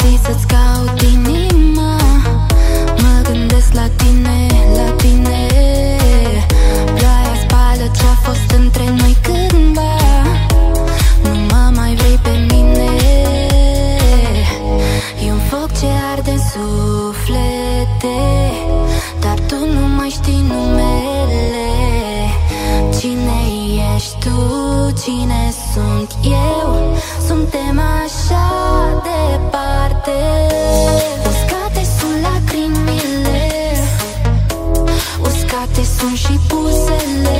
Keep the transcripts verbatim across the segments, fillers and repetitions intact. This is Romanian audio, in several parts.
obosit să-ți caut inima. Mă gândesc la tine, la tine. Ploaia spală ce-a fost între noi cândva. Nu mă mai vrei pe mine. E un foc ce arde în suflete, dar tu nu mai știi numele. Cine ești tu? Cine sunt eu? Suntem așa departe. Uscate sunt lacrimile, uscate sunt și buzele.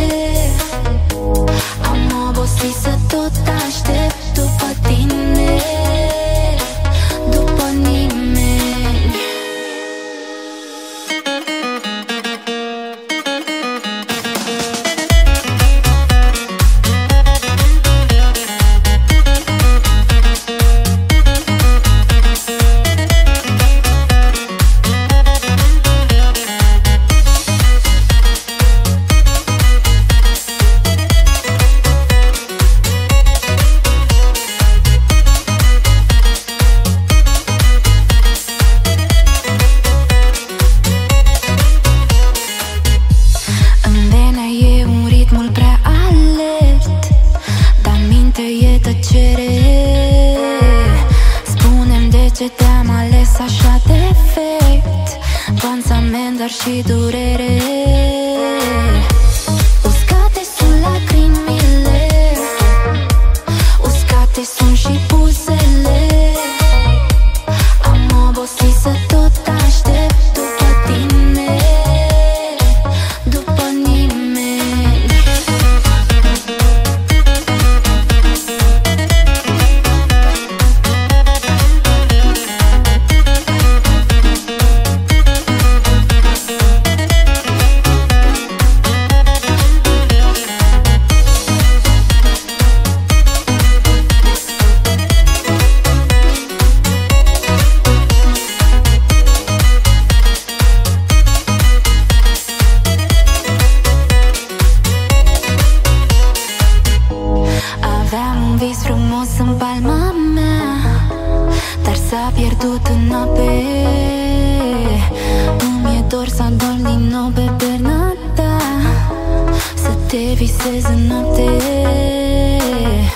Am obosit să tot aștept după tine, după nimeni. Ce te-am ales așa defect, pansament, dar și durere. Uscate sunt lacrimile, uscate sunt și buzele. Am obosit să tot aștept după tine, după nimeni. Aveam un vis frumos în palma mea, dar s-a pierdut în noapte. Îmi e dor să adorm din nou pe perna ta, să te visez în noapte.